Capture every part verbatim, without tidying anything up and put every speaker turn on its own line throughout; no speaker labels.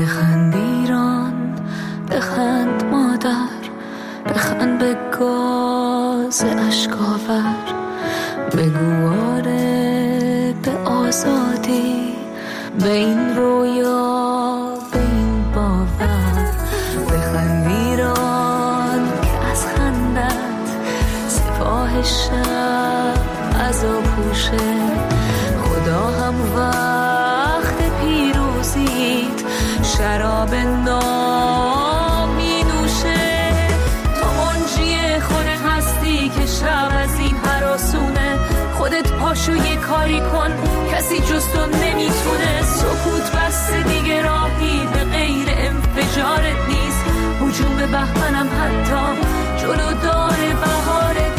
بخند ایران، بخند مادر، بخند به گاز اشکاور، بگو آره به آزادی، به این رویا، به این باور. بخند ایران که از خندت سپاه شب عزا پوشه، خدا هم وقت پیروزیت شراب نام می نوشه. تو منجی خود هستی که شب از این هراسونه، خودت پاشو یه کاری کن، کسی جز تو نمیتونه. سکوت بسته دیگه راهی به غیر انفجارت نیست، هجوم به بهمنم حتی جلو داره بهارت.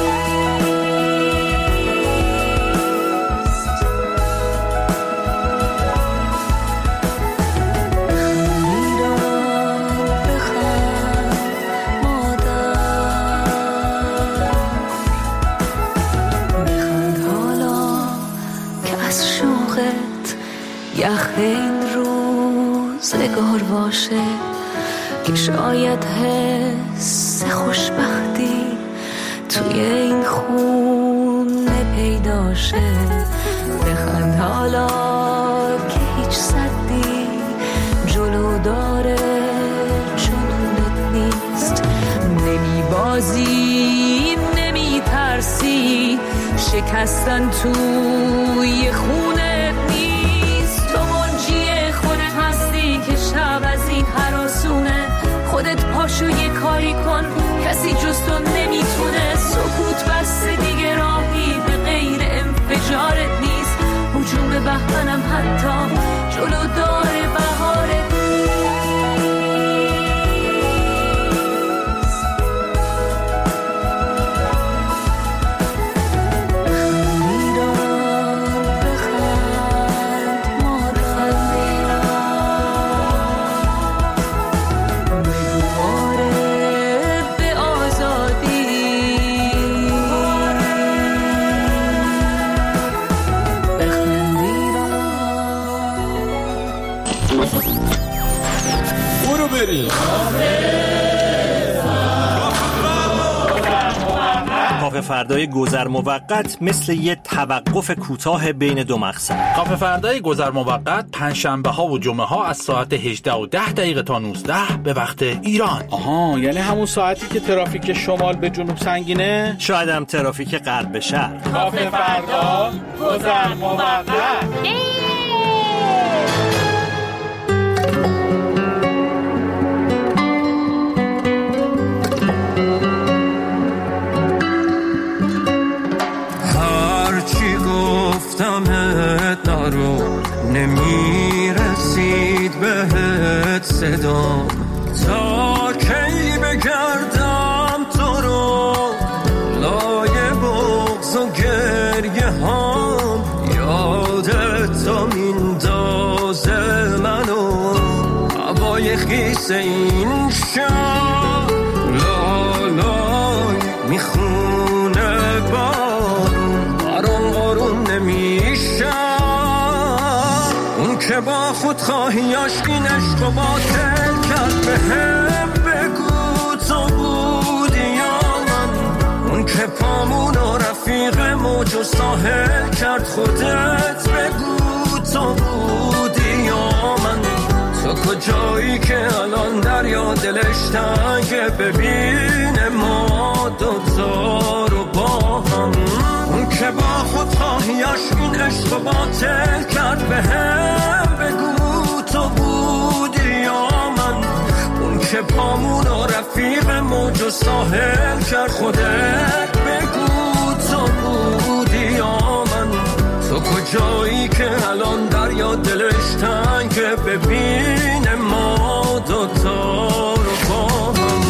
یخ این روزگار باشه که شاید حس خوشبختی توی این خونه پیدا شه. بخند حالا که هیچ صدی جلو داره جنونت نیست، نمی بازی نمی ترسی، شکستن توی خونه که شب از این هراسونه. خودت پاشو یه کاری کن، کسی جز تو نمیتونه. سکوت بسته دیگه راهی به غیر انفجارت نیست، هجوم به بهمنم حتی جلو داره بهارت.
کافه فردای گذر موقت مثل یه توقف کوتاه بین دو مقصد.
کافه فردای گذر موقت پنجشنبه ها و جمعه ها از ساعت هجده و ده دقیقه تا نوزده به وقت ایران.
آها، یعنی همون ساعتی که ترافیک شمال به جنوب سنگینه؟
شاید هم ترافیک غرب به شرق.
کافه فردا گذر موقت.
گفتمت نرو، نمیرسید بهت صدا، تا کی بگردم تو رو لای بغض و گریه هم، یادت تا میندازه منو هوای خیس این شب، لالای میخونه بارون برام قارون نمیشه. اون که با خود خواهیاش این عشق و باطل کرد به هم بگو تو بودی یا من، اون که پامون و رفیق موج و ساحل کرد خودت بگو تو بودی یا من. تو کجایی که الان دریا دلش تنگه ببینه ما دوتا رو با هم، اون که با خود خواهیاش این عشق و باطل کرد به هم بگو تو بودی یا من، اون که پامون و رفیق موج و ساحل کرد خودت بگو تو بودی یا من. تو کجایی که الان دریا دلش تنگه ببینه ما دوتا رو با هم.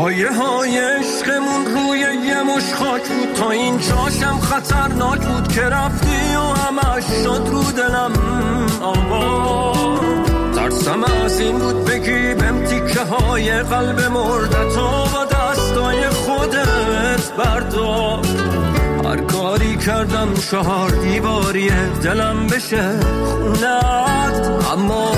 پایه های عشقمون روی یه مش خاک بود، تا این جاشم خطرناک بود که رفتی و همش شد رو دلم آوا. ترسم از این بود بگی بهم تیکه های قلب مردتو با دستای خودت بردار. هر کاری کردم چهار دیواریه دلم بشه خونت، اما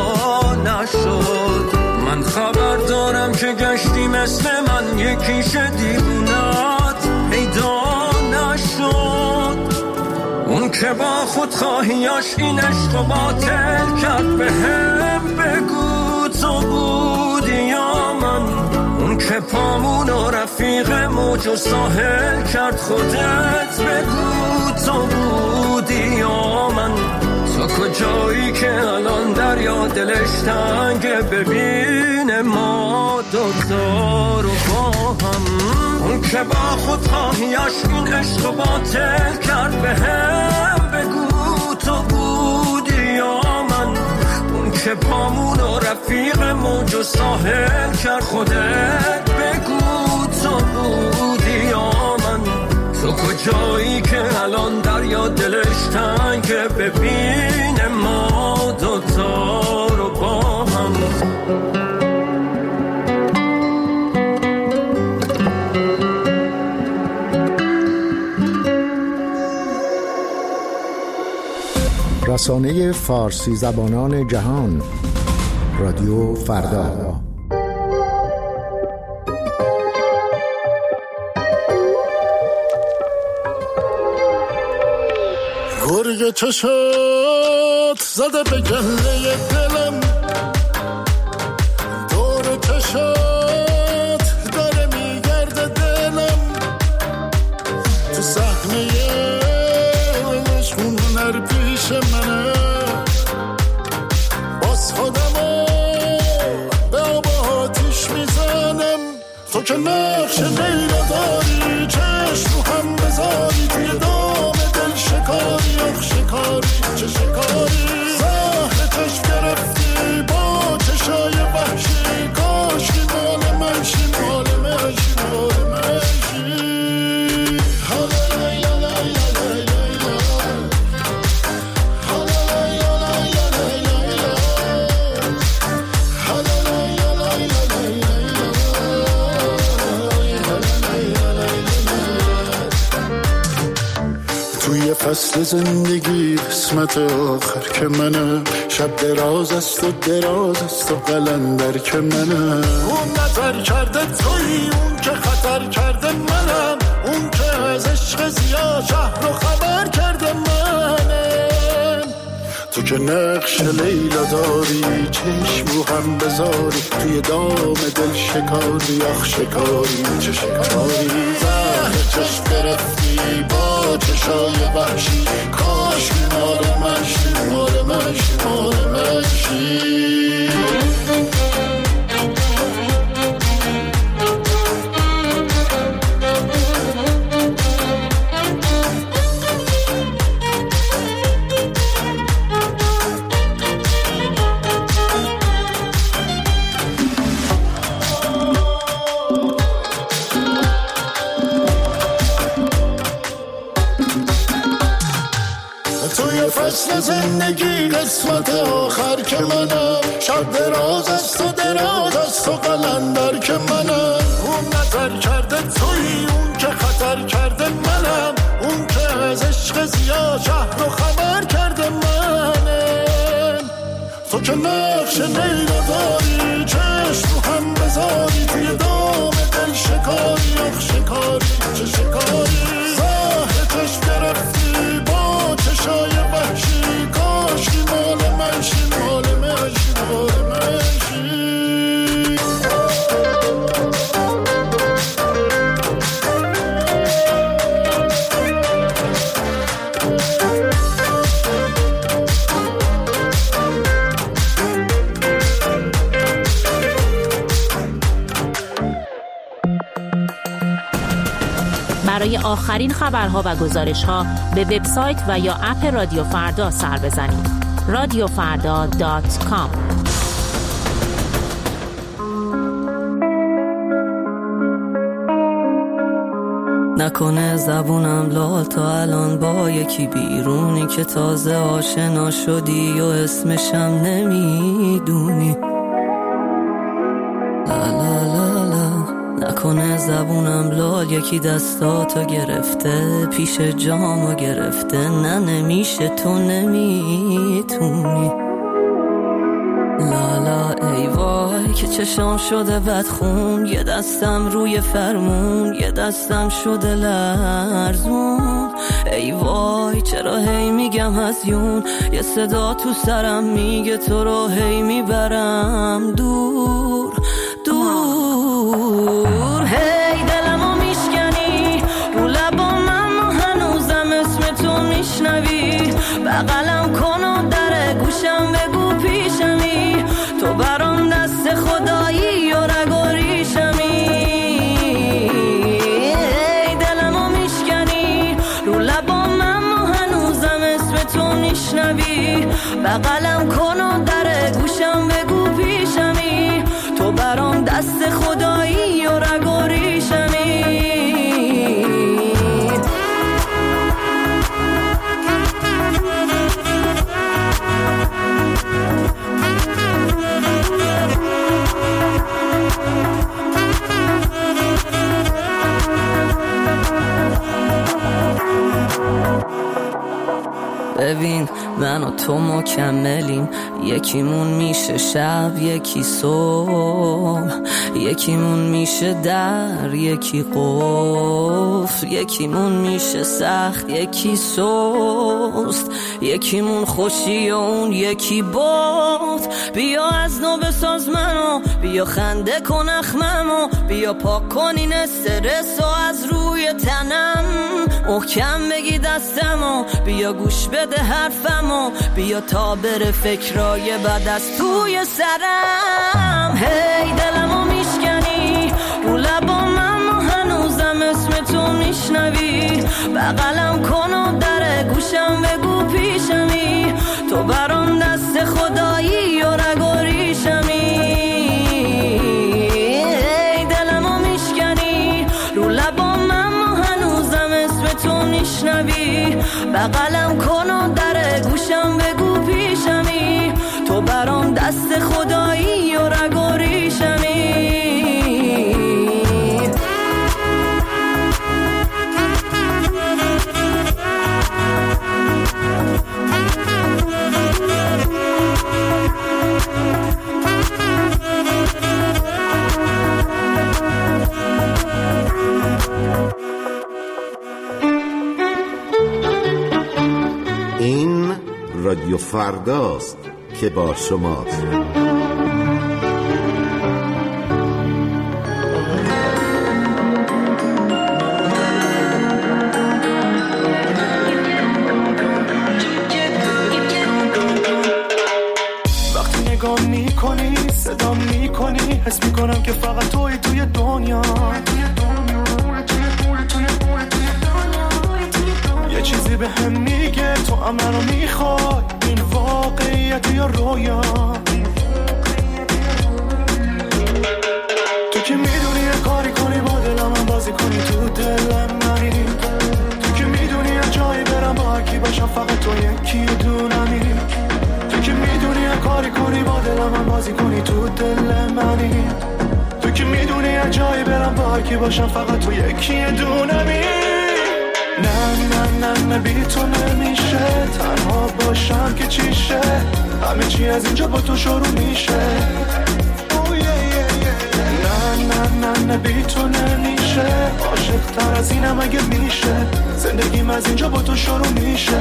نشد. من خبر دارم که گشتی مثل من یکیش دیوونت پیدا نشد. اون که با خود خواهیاش این عشق و باطل کرد به هم بگو تو بودی یا من. اون که پامون و رفیق موج و ساحل کرد خودت بگو تو بودی یا من. تو کجایی که الان دریا دلش تنگه ببینه ما دوتا رو با هم. اون که با خود خواهیاش این عشق و باطل کرد به هم بگو تو بودی یا من. اون که پامون و رفیق موج و ساحل کرد خودت بگو تو بودی یا من. تو کجایی که الان دریا دلش تنگه ببینه ما دوتا رو با هم.
رسانه فارسی زبانان جهان، رادیو فردا.
گرگ چشات زده به گله دلم، دور چشات داره میگرده دلم. تو صحنه عشقون هنر پیش منه، باز خودمو به آب آتیش میزنم. تو که نقش لیلا داری، چشم رو هم بذاری توی دام دل شکاری. آخ شکاری چه شکاری، زهر چشم گرفتی با چشای وحشی. کاشکی مال منشی مال منشی مال منشی. فصل زندگی قسمت آخر که منه، شب دراز است و دراز است و قلندر که منه. اون نظر کرده تویی، اون که خطر کرده منم. اون که از عشق زیاد شهر رو خبر کرده منه. تو که نقش لیلا داری، چشم رو هم بذاری توی دام دل شکاری. آخ شکاری چه شکاری، زهر چشم گرفتی با چشای وحشی. کاش مال منشی مال منشی مال منشی. فصل زندگی قسمت آخر که منم، شب دراز است و دراز است و قلندر که منم. اون نظر کرده تویی، اون که خطر کرده منم. اون که از عشق زیاد شهر رو خبر کرده منم. تو که نقش لیلا داری، چشم رو هم بذاری توی دام دل شکاری. آخ شکاری چه شکاری، زهر چشم گرفتی با چشای وحشی. کاشکی مال منشی مال منشی مال منشی.
برای آخرین خبرها و گزارش‌ها به وبسایت و یا اپ رادیو فردا سر بزنید. رادیو فردا دات کام
نکنه زبونم لال تا الان با یکی بیرونی که تازه آشنا شدی و اسمشم نمیدونی. لا لا لا لا نکنه زبونم لال یکی دستاتو گرفته پیش جامو گرفته. نه نمیشه تو نمیتونی. لالا ای وای که چشام شده بدخون، یه دستم روی فرمون یه دستم شده لرزون. ای وای چرا هی میگم هزیون، یه صدا تو سرم میگه تو رو هی میبرم دور دور. هی دلمو میشکنی رو لبام اما هنوزم اسم تو میشنوی. بغلم کن و در گوشم بگو پیشمی، تو برام دست خدایی و رگ و ریشمی. ای دلمو میشکنی رو لبام اما هنوزم اسم تو میشنوی. بغلم کن و در گوشم بگو پیشمی، تو برام دست خدایی و رگ و ریشمی. ببین من و تو مکملیم، یکیمون میشه شب یکی صبح، یکیمون میشه در یکی قفل، یکیمون میشه سخت یکی سست، یکیمون خوشی و اون یکی بغض. بیا از نو بساز منو، بیا خنده کن اخممو، بیا پاک کن این استرس و از روی تنم، محکم بگی دستمو، بیا گوش بده حرفمو، بیا تا بره فکرای بد از توی سرم. هی دلمو میشکنی رو لبام اما هنوزم اسم تو میشنوی. بغلم کن و در گوشم بگو پیشمی، تو برام دست خدایی و رگ و ریشمی. هی دلمو میشکنی رو لبام اما هنوزم اسم تو میشنوی. بغلم کن و در گوشم بگو پیشمی، تو برام دست خدایی و رگ و ریشمی.
این رادیو فرداست که با شماست.
وقتی نگاه میکنی صدا میکنی، حس میکنم که فقط توی توی دنیا. یه چیزی به هم میگه تو هم منو میخوای، این واقعیت یا رویا. تو که میدونی یه کاری کنی با دلم هم بازی کنی تو دلم منی. تو که میدونی یه جایی برم با هرکی باشم فقط تو یکی دونمی. تو که میدونی یه کاری کنی با دلم هم بازی کنی تو دل منی. تو که میدونی یه جایی برم با هرکی باشم فقط تو یکی دونمی. نه نه نه نه بی تو نمیشه، تنها باشم که چیشه، همه چی از اینجا با تو شروع میشه. نه نه نه نه بی تو نمیشه، عاشق تر از اینم اگه میشه، زندگیم از اینجا با تو شروع میشه.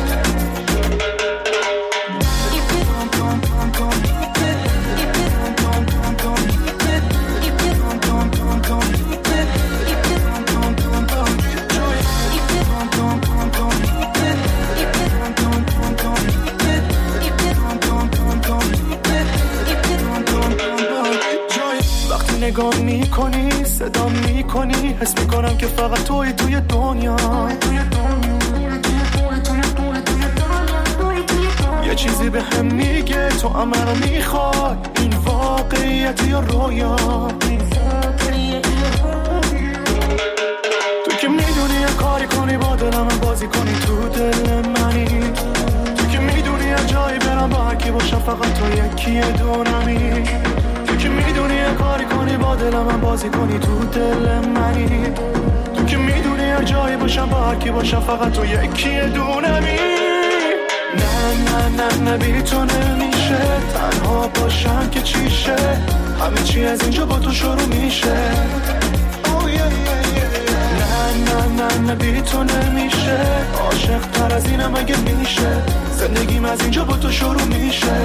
نگاه میکنی صدا میکنی، حس میکنم که فقط توی توی دنیا. یه چیزی به هم میگه تو هم منو میخوای، این واقعیت یا رویا. تو که یکی دونمی، تو که میدونی یه کاری کنی با دلم من بازی کنی تو دل منی، تو که میدونی هر جایی باشم با هر کی باشم فقط تو یکی دونمی. نه نه نه نه بی تو نمیشه تنها باشم که چیشه، همه چی از اینجا با تو شروع میشه. نه نه نه نه بی تو نمیشه، عاشق تر از اینم اگه میشه، زندگیم از اینجا با تو شروع میشه.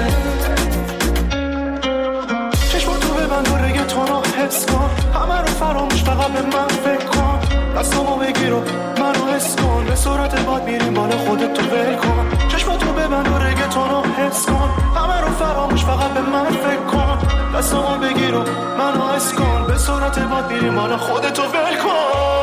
چشم تو ببند و رگه تو رو حس کن، همه رو فراموش فقط به من فکر کن، دستامو بگیر و منو حس کن، به صورت باد میریم بالا خودت تو ول کن. چشم تو ببند و رگه تو رو حس کن، همه رو فراموش فقط به من فکر کن، دستامو بگیر و منو حس کن، به صورت باد میریم بالا خودت تو ول کن.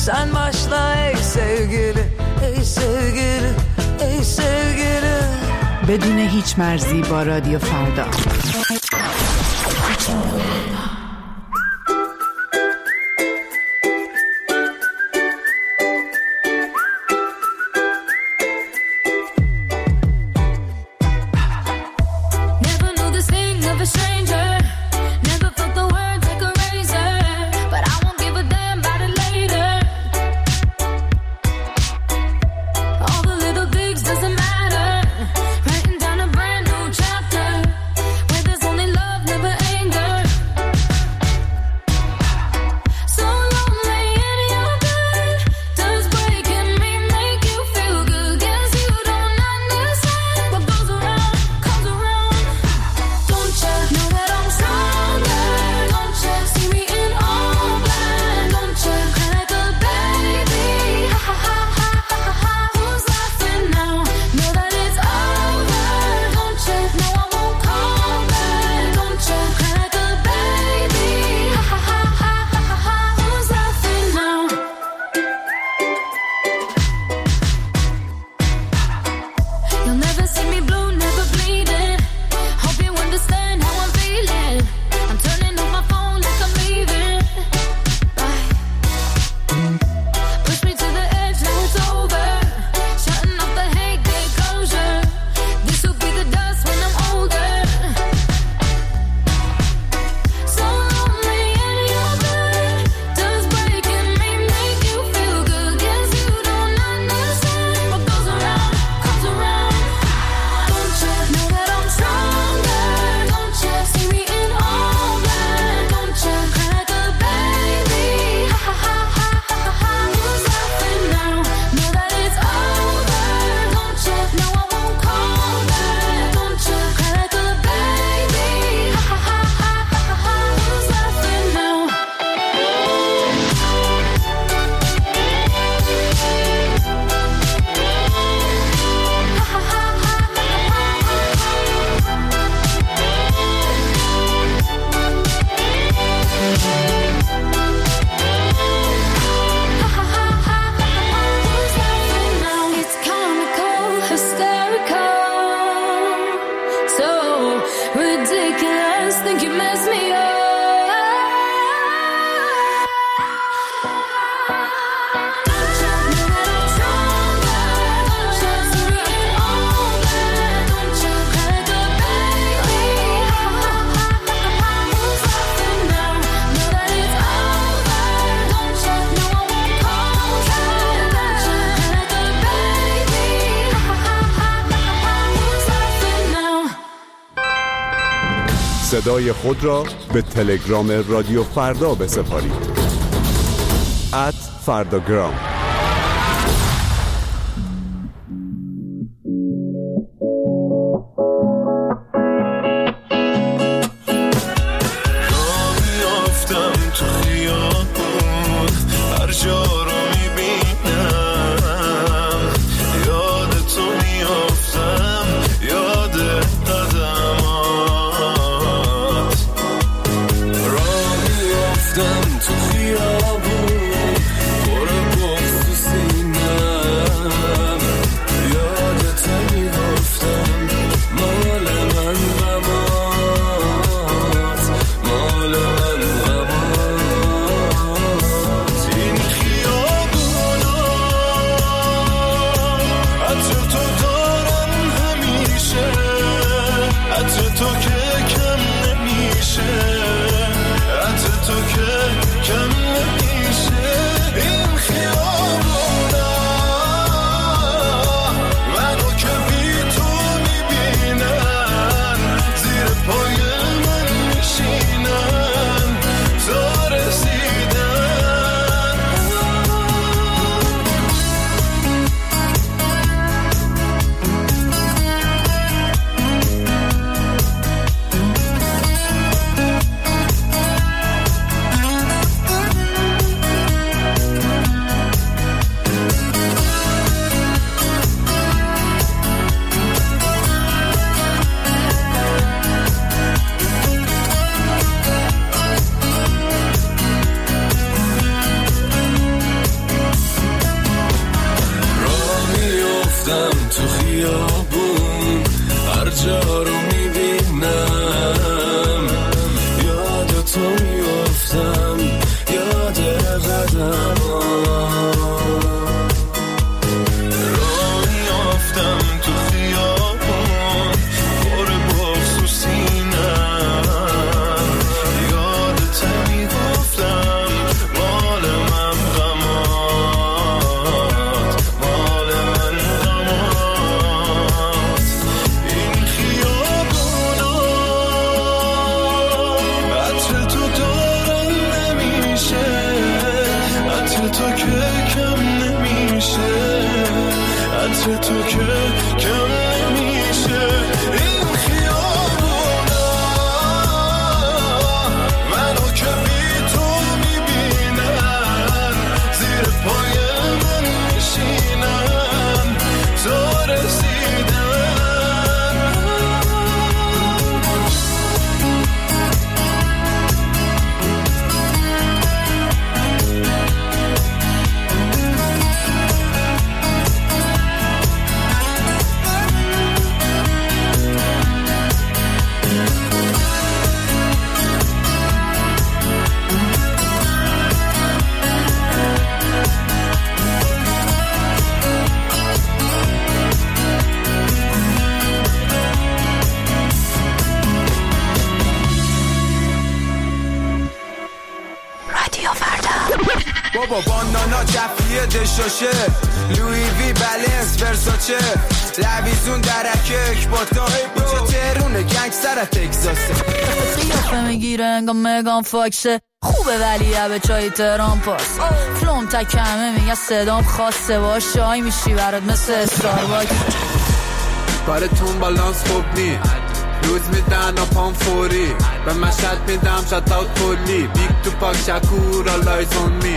sen başla ey sevgili, ey sevgili, ey sevgili.
بدون هیچ مرزی با رادیو فردا.
صدای خود را به تلگرام رادیو فردا بسپارید. ات فرداگرام.
تو خیابون پر گفت که کم نمیشه، عطر تو که کم نمیشه. این خیابونا منو که بی تو میبینن، زیر پای من میشینن تو رسیدن.
بابا باندانا جفیه دشاشه، لوی وی بلنس ورساچه، لویزون درکه اکباتا، اینجا تهرونه گنگستر تگزاسه.
قیافه میگیره انگا مگان فاکسه، خوبه ولی به چای تهران پاس. فلوم تکمه میگه صدام خاصه، باش شای میشی برات مثل استارباکس.
کارتون بالانس خوب نی، روز میدن و پام فوری، به مشهد میدم شت اوت کلی، بیگ تو پاک شکور آلایز اون می.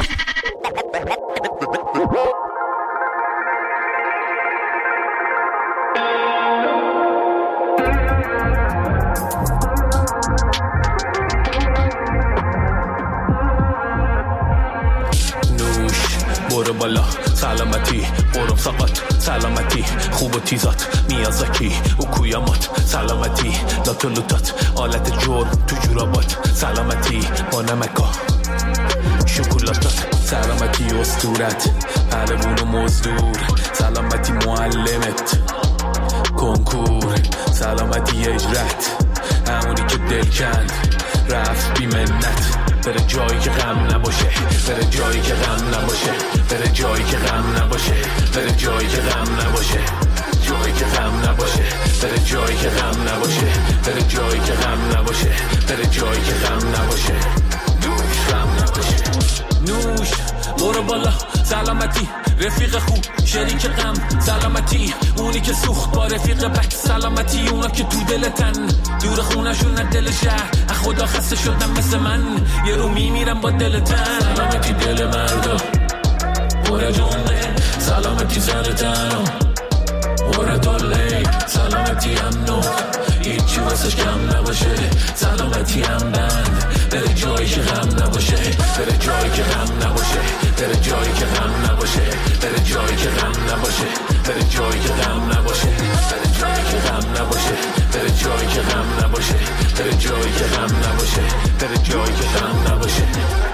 برو بالا سلامتی، برم ساقات سلامتی، خوب و تیزات میازاکی و کویامات سلامتی، لاتو لوتات آلت جور تو جورابات سلامتی، با نمکا شکلاتات سلامتی، استورت پروون و مزدور سلامتی، معلمت کنکور سلامتی، اجرت همونی که دل کند رفت بی منت، بره جایی که غم نباشه، بره جایی که غم نباشه، بره جایی که غم نباشه، بره جایی که غم نباشه، جایی که غم نباشه، بره جایی که غم نباشه، بره جایی که غم نباشه، بره جایی که غم نباشه، نوش غم نباشه. نوش برو بالا سلامتی، رفیق خوب شریک غم سلامتی، اونی که سوخت با رفیق بک سلامتی، اونا که تو دلتن دور خونشون نه دل شهر، خدا خسته شدم مثل من یه رو میمیرم با دلتن. سلامتی دل مردا پر جونه، سلامتی سرتن پر دله، سلامتی امنو هیچی واسش کم نباشه، سلامتی هم بند بره جایی که غم نباشه، بره جایی که غم نباشه، بره جایی که غم نباشه، بره جایی که غم نباشه، بره جایی که غم نباشه، بره جایی که غم نباشه، بره جایی که غم نباشه، بره جایی که غم نباشه، بره جایی که غم نباشه.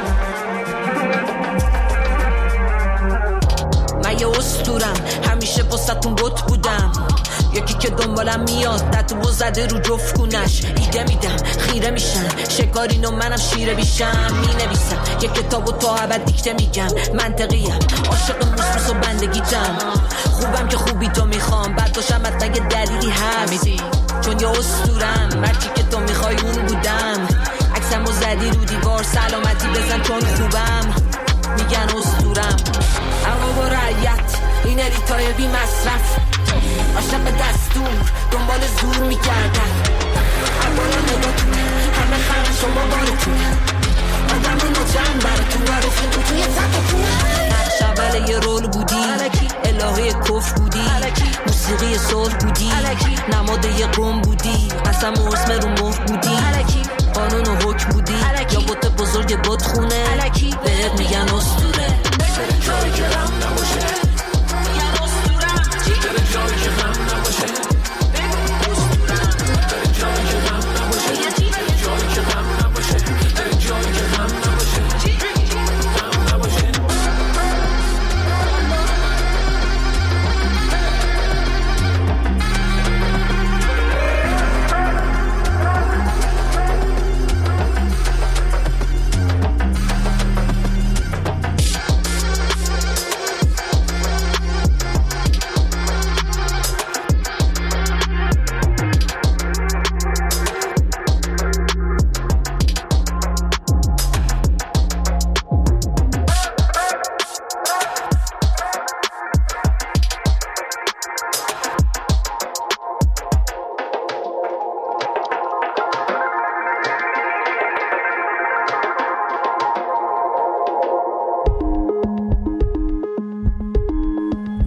من یه اسطورم همیشه واسه‌تون بت بودم، یکی که دنبالم میاد تتو زده رو جفت کونش، ایده میدم خیره میشن شکارین و منم شیره بیشم، مینویسم یه کتاب و تا ابد دیکته میگم، منطقیم عاشق موسوس و بندگیتم، خوبم که خوبی تو میخوام، بعد باشم حتما یه دلیلی هست، چون یه اسطورم مرچی که تو میخوای اون بودم، عکسمو زدی رو دیوار سلامتی بزن چون خوبم، میگن اسطورم. اما با رعیت این اریتای بی مصرف، عاشق دستور دنبال زور میگردن، اولا نگاتون همه خرم شما بارتون، آدم نجم براتون و رفیقو توی تکتون، نقش اول یه رول بودی، الهه کف بودی، موسیقی صلح بودی، نماد یه قوم بودی، قسم و اسم رو مهر بودی، قانون و حکم بودی، یا بوت بزرگ بوت خونه، بهت میگن اسطوره، بره جایی که غم نباشه، میگن اسطوره، بره جایی که غم نباشه، بره جایی که غم نباشه، بره جایی که غم نباشه، بره جایی که غم نباشه، غم نباشه.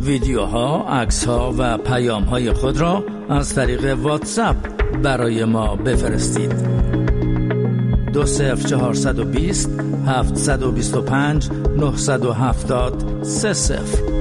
ویدیوها، عکس‌ها و پیام‌های خود را از طریق واتساپ برای ما بفرستید. دو صفر چهارصد و بیست هفتصد و بیست و پنج نهصد و هفتاد سه صفر.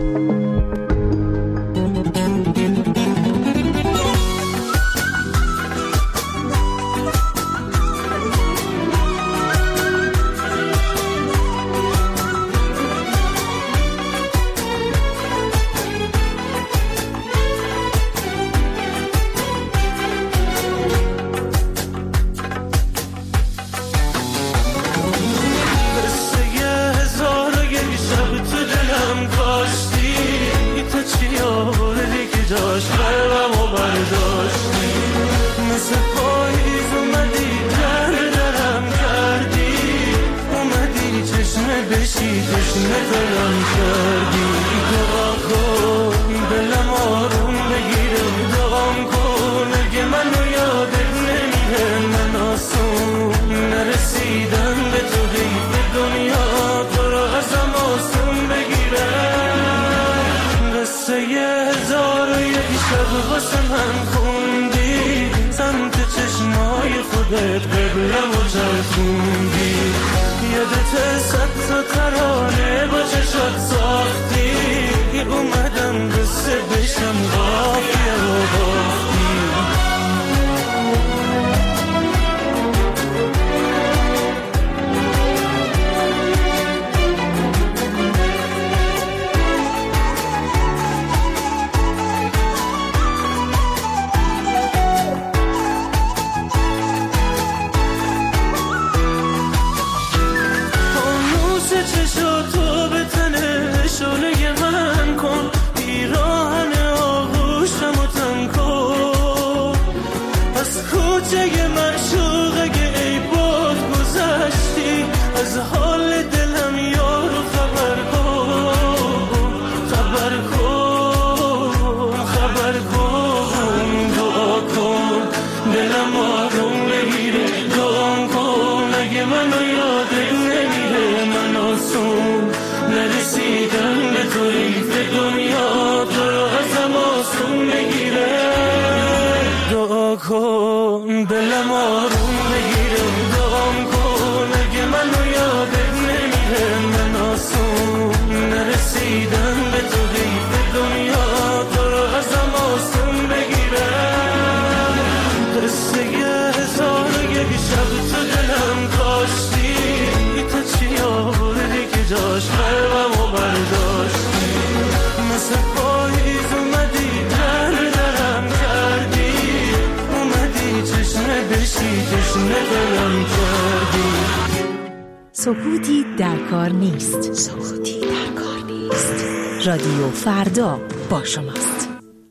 سکوتی در کار نیست. سکوتی در کار نیست. رادیو فردا با شماست.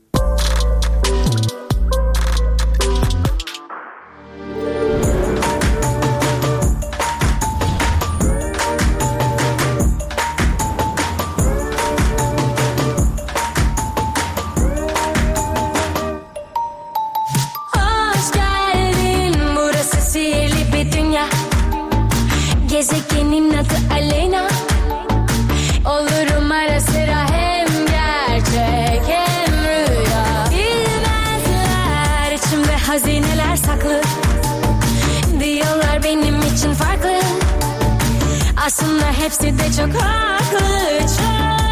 Gezegenin adı Aleyna. Olurum ara sıra hem gerçek hem rüya. Bilmezler içimde hazineler saklı. Diyorlar benim için farklı. Aslında hepsi de çok haklı. Çok.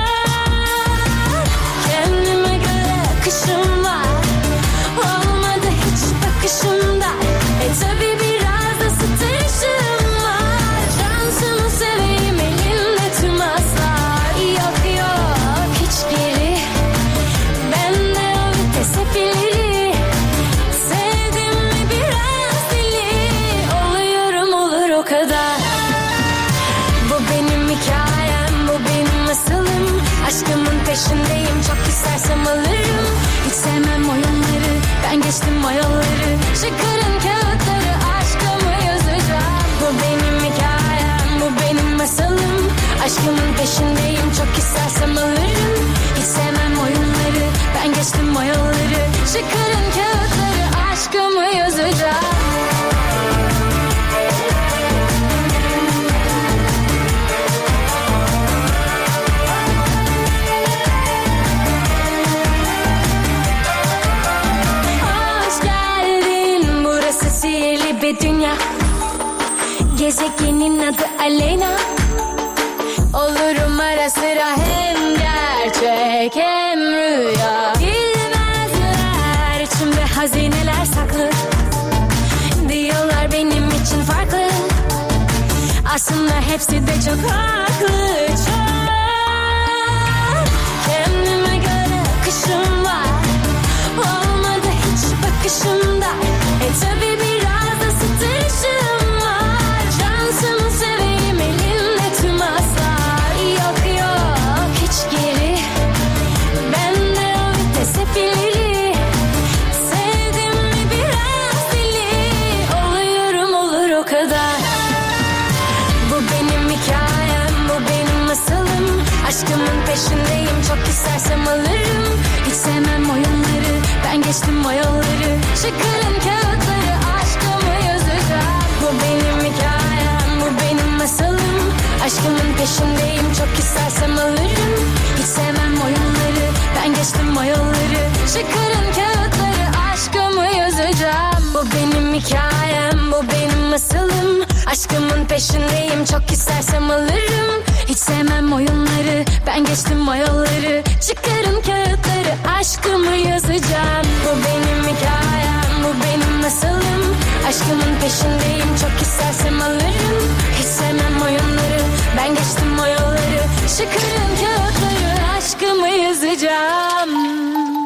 Kendime göre akışım var. Olmadı hiç bakışımda. E tabi biraz da sıtışım. Şansımı seveyim elimde tüm aslar. Yok yok hiç geri. Bende o vites hep ileri. Sevdim mi biraz deli. Oluyorum olur o kadar. Bu benim hikayem, bu benim masalım. Aşkımın peşindeyim, çok istersem alırım. Hiç sevmem oyunları, ben geçtim o yolları. Çıkarın kağıtları, aşkımı yazacağım. Bu benim hikayem, bu benim masalım. Aşkımın peşindeyim, çok istersem alırım. Hiç sevmem oyunları, ben geçtim o yolları. Çıkarın kağıtları, aşkımı yazacağım. sevginin adı Aleyna. Olurum ara sıra hem gerçek hem rüya. Bilmezler içimde hazineler saklı. Diyorlar benim için farklı. Aslında hepsi de çok haklı. Çok kendime göre akışım var. Olmadı hiç bakışımda. E tabi biraz da sıtışım var. Şansımı seveyim elimde tüm aslar. Yok yok hiç geri. Bende o vites hep ileri. Sevdim mi biraz deli. Oluyorum olur o kadar. Bu benim hikayem, bu benim masalım. Aşkımın peşindeyim, çok istersem alırım. Hiç sevmem oyunları, ben geçtim o yolları. Çıkarın kağıtları, aşkımı yazacağım. Bu benim hikayem, bu benim masalım. Aşkımın peşindeyim, çok istersem alırım. Hiç sevmem oyunları, ben geçtim o yolları. Çıkarın kağıtları, aşkımı yazacağım. Bu benim hikayem, bu benim masalım. Aşkımın peşindeyim, çok istersem alırım. Hiç sevmem oyunları, ben geçtim o yolları. Çıkarın kağıtları, aşkımı yazacağım. Bu benim hikayem, bu benim masalım. Aşkımın peşindeyim, çok istersem alırım. Hiç sevmem oyunları, ben geçtim o yolları. Çıkarın kağıtları, aşkımı yazacağım.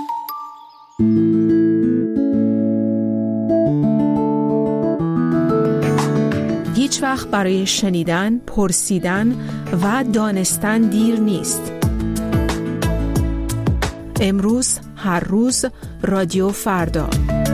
هیچ وقت برای شنیدن، پرسیدن و دانستن دیر نیست. امروز، هر روز، رادیو فردا.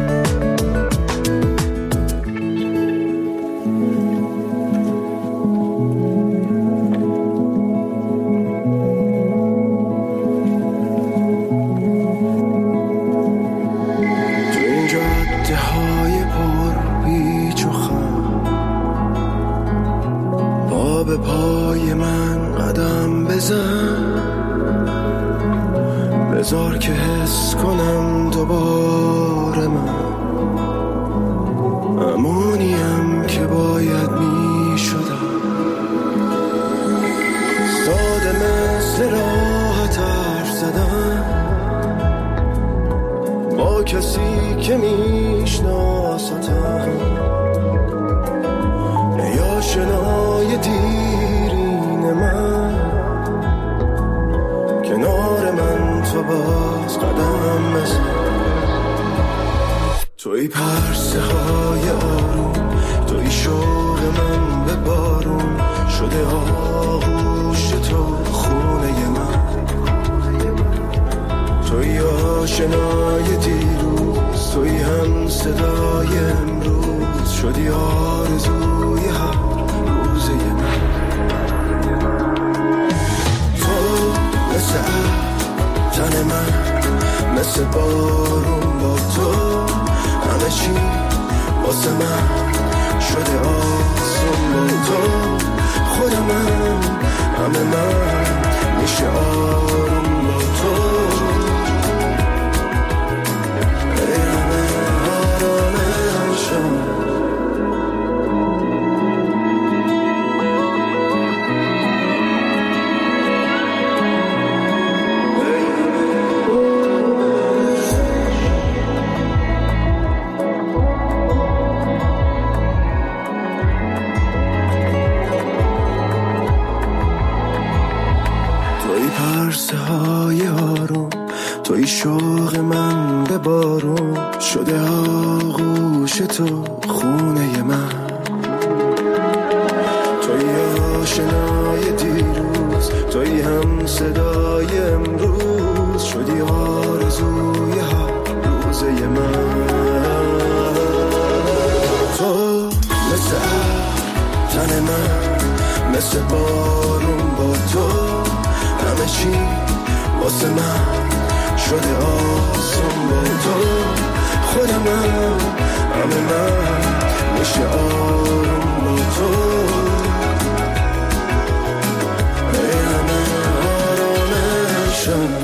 به پای من قدم بزن، بذار که حس کنم دوباره من همونیم که باید می شدم. ساده مثل راحت حرف زدن با کسی که میشناستم، ای آشنای دیرین من، کنار من تو باز قدم بزن. توی پرسه های آروم، توی شوق من به بارون شده آغوش تو خونه من، توی آشنای دیروز، توی هم صدای امروز شدی آرزوی هر روزه من. تو مثل تن من، مثل بارون با تو همه چی واسه من شده آسون با تو. خود من همه من میشه آروم با تو. ای همه آرامشم، پرسه های آروم، توی شوق من به بارون شده آغوش تو خونه من، توی آشنای دیروز، توی هم صدای امروز شدی آرزوی هر روزه من. تو مثل تن من، مثل بارون با تو همه چی واسه من شده آسون با تو. خود من همه من میشه آروم با تو. ای همه آرامشم،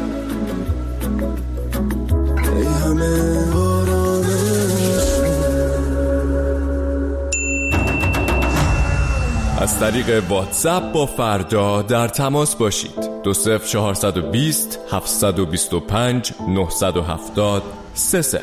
ای همه آرامشم.
از طریق واتساپ با فردا در تماس باشید. دو صفر چهارصد و بیست هفتصد و بیست و پنج نهصد و هفتاد سه صفر.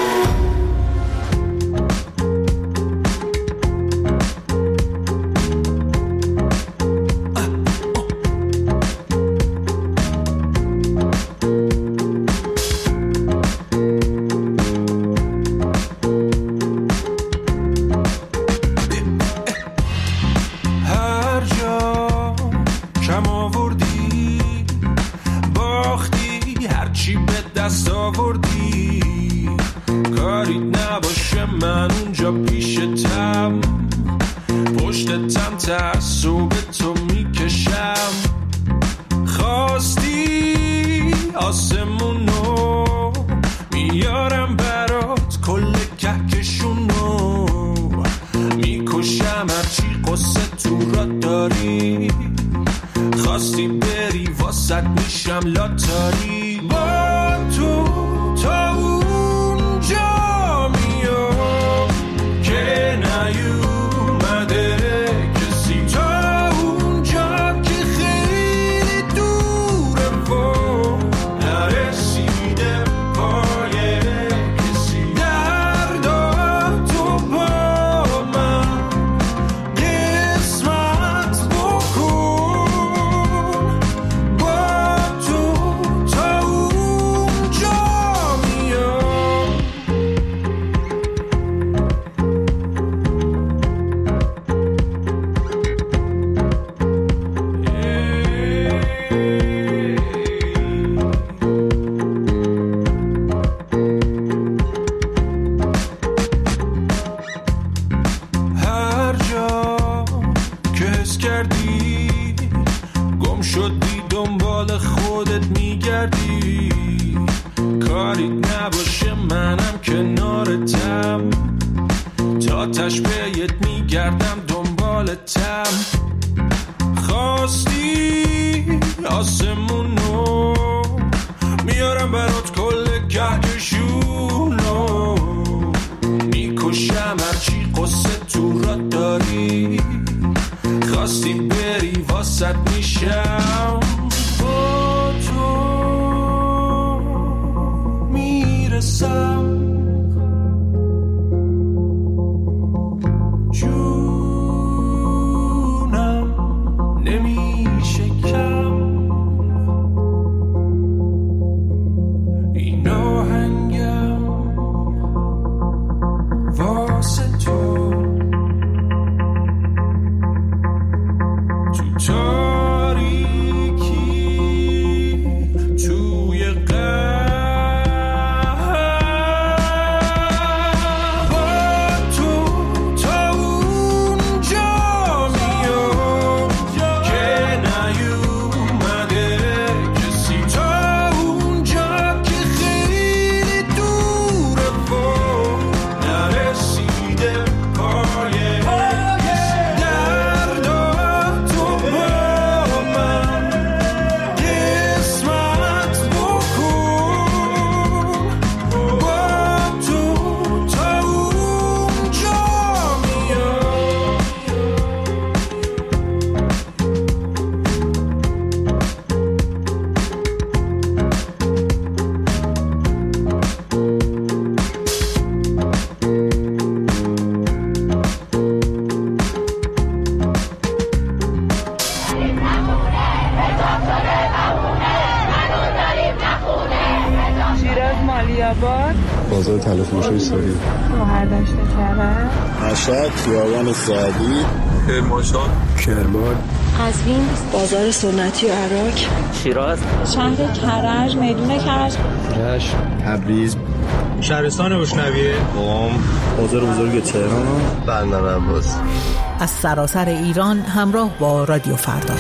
بازار تلفروشی سوری
مهردشت کرد
مشهد خیابان سعدی
کرمانشاه
کرمان
قزوین بازار سنتی عراق
شیراز
شهر کرج میدون کرج
رشت تبریز
شهرستان اشنویه
قم بازار بزرگ تهران
بندر عباس.
از سراسر ایران همراه با رادیو فردا.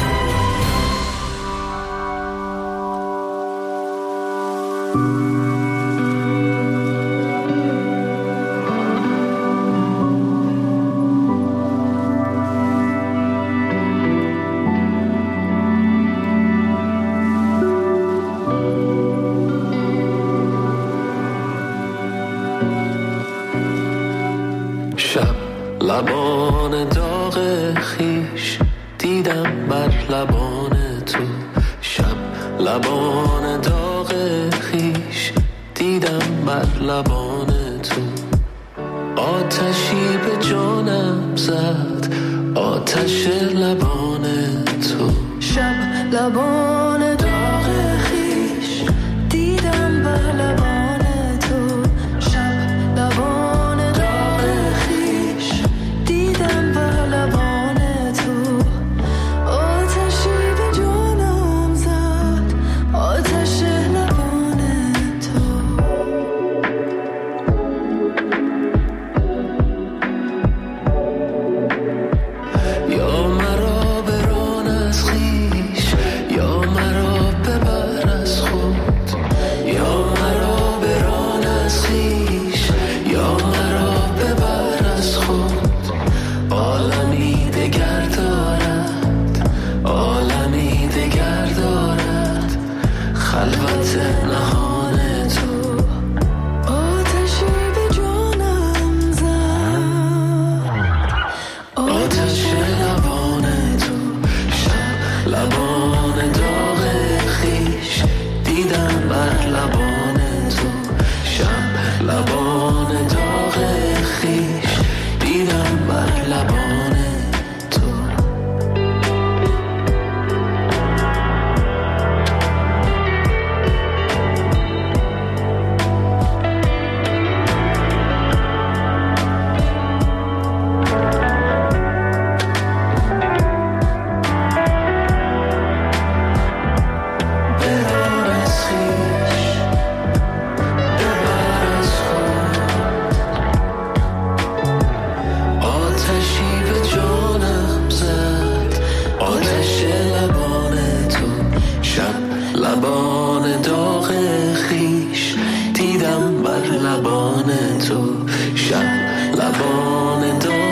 شب لبان داغ خیش
لبان تو، شب لبان داغ خیش دیدم بر لبان تو، آتشی به جانم زد آتش لبان تو،
شب لبان داغ خیش دیدم بر لبان تو، شب لبان داغ خیش دیدم بر لبان تو، آتشی به جانم زد آتش لبان تو. یا مرا بران از خویش، یا مرا ببر از خود، یا مرا بران از خویش، یا مرا ببر از خود، عالمی دگر دارد، عالمی دگر دارد خلوت نهان تو، آتشی به جانم زد آتش لبان تو، شب لبان داغ خیش دیدم بر لبان تو، شب لبان داغ خیش دیدم بر لبان تو. ببر از خویش، ببر از خود، آتشی به جانم زد آتش لبان تو، شب لبان داغ خیش دیدم بر لبان تو، شب لبان داغ